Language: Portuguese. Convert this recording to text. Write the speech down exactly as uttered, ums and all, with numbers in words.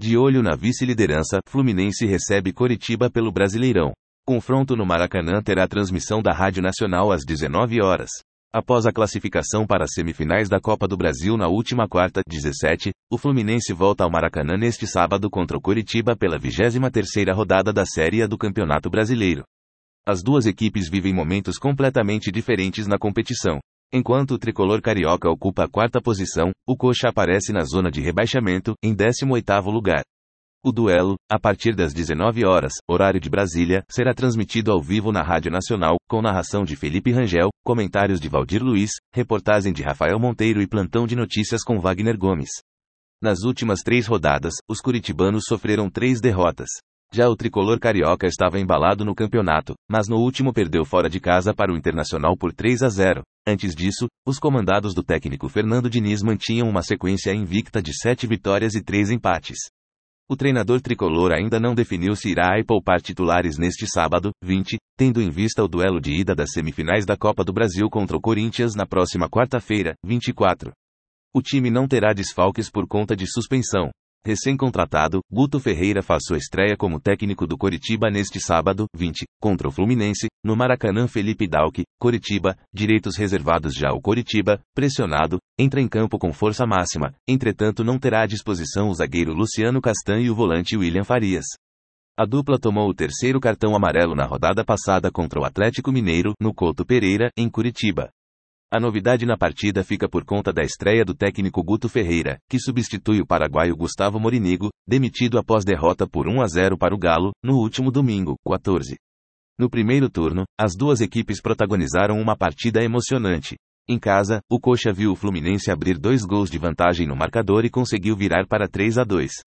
De olho na vice-liderança, Fluminense recebe Coritiba pelo Brasileirão. Confronto no Maracanã terá transmissão da Rádio Nacional às dezenove horas. Após a classificação para as semifinais da Copa do Brasil na última quarta, dezessete, o Fluminense volta ao Maracanã neste sábado contra o Coritiba pela vigésima terceira rodada da Série A do Campeonato Brasileiro. As duas equipes vivem momentos completamente diferentes na competição. Enquanto o tricolor carioca ocupa a quarta posição, o Coxa aparece na zona de rebaixamento, em décimo oitavo lugar. O duelo, a partir das dezenove horas, horário de Brasília, será transmitido ao vivo na Rádio Nacional, com narração de Felipe Rangel, comentários de Valdir Luiz, reportagem de Rafael Monteiro e plantão de notícias com Wagner Gomes. Nas últimas três rodadas, os curitibanos sofreram três derrotas. Já o tricolor carioca estava embalado no campeonato, mas no último perdeu fora de casa para o Internacional por três a zero. Antes disso, os comandados do técnico Fernando Diniz mantinham uma sequência invicta de sete vitórias e três empates. O treinador tricolor ainda não definiu se irá poupar titulares neste sábado, vinte, tendo em vista o duelo de ida das semifinais da Copa do Brasil contra o Corinthians na próxima quarta-feira, vinte e quatro. O time não terá desfalques por conta de suspensão. Recém-contratado, Guto Ferreira faz sua estreia como técnico do Coritiba neste sábado, vinte, contra o Fluminense, no Maracanã. Felipe Dalque, Coritiba, direitos reservados. Já o Coritiba, pressionado, entra em campo com força máxima, entretanto não terá à disposição o zagueiro Luciano Castan e o volante William Farias. A dupla tomou o terceiro cartão amarelo na rodada passada contra o Atlético Mineiro, no Couto Pereira, em Curitiba. A novidade na partida fica por conta da estreia do técnico Guto Ferreira, que substitui o paraguaio Gustavo Morinigo, demitido após derrota por um a zero para o Galo, no último domingo, quatorze. No primeiro turno, as duas equipes protagonizaram uma partida emocionante. Em casa, o Coxa viu o Fluminense abrir dois gols de vantagem no marcador e conseguiu virar para três a dois.